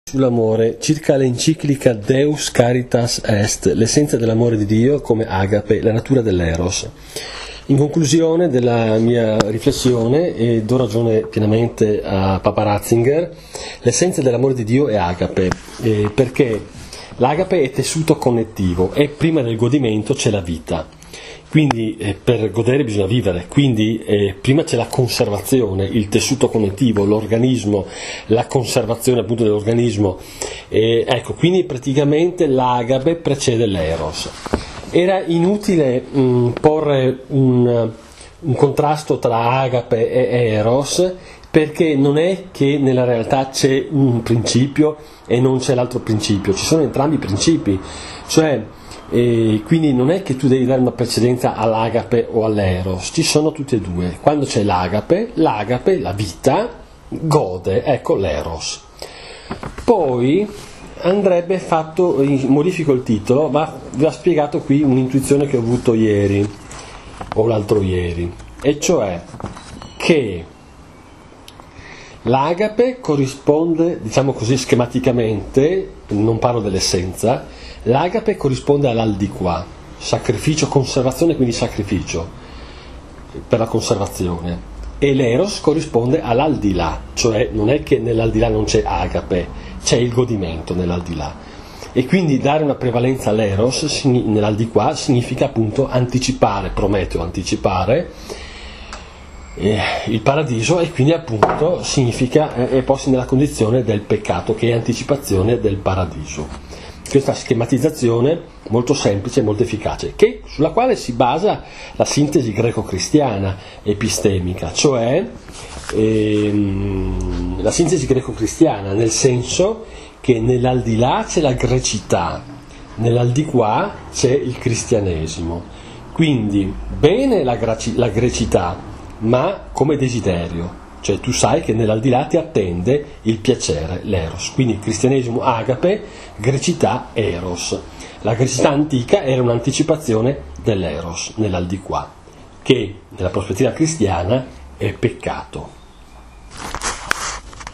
Sull'amore, circa l'enciclica Deus Caritas Est, l'essenza dell'amore di Dio come agape, la natura dell'eros. In conclusione della mia riflessione, e do ragione pienamente a Papa Ratzinger, l'essenza dell'amore di Dio è agape, perché l'agape è tessuto connettivo e prima del godimento c'è la vita. Quindi per godere bisogna vivere, quindi prima c'è la conservazione, il tessuto connettivo, l'organismo, la conservazione appunto dell'organismo. Ecco, quindi praticamente l'agape precede l'eros. Era inutile porre un contrasto tra agape e eros, perché non è che nella realtà c'è un principio e non c'è l'altro principio, ci sono entrambi i principi, cioè quindi non è che tu devi dare una precedenza all'agape o all'eros, ci sono tutti e due. Quando c'è l'agape, la vita, gode, ecco l'eros. Poi andrebbe fatto, modifico il titolo, ma vi ho spiegato qui un'intuizione che ho avuto ieri o l'altro ieri, e cioè che l'agape corrisponde, diciamo così schematicamente, non parlo dell'essenza, l'agape corrisponde all'aldilà, sacrificio, conservazione, quindi sacrificio per la conservazione, e l'eros corrisponde all'aldilà, cioè non è che nell'aldilà non c'è agape, c'è il godimento nell'aldilà, e quindi dare una prevalenza all'eros nell'aldilà significa appunto anticipare, Prometeo anticipare il paradiso, e quindi appunto significa è posti nella condizione del peccato, che è anticipazione del paradiso. Questa schematizzazione molto semplice e molto efficace, sulla quale si basa la sintesi greco-cristiana epistemica, cioè la sintesi greco-cristiana, nel senso che nell'aldilà c'è la grecità, nell'aldilà c'è il cristianesimo. Quindi bene la grecità, ma come desiderio, cioè tu sai che nell'aldilà ti attende il piacere, l'eros, quindi cristianesimo agape, grecità eros. La grecità antica era un'anticipazione dell'eros nell'aldilà, che nella prospettiva cristiana è peccato.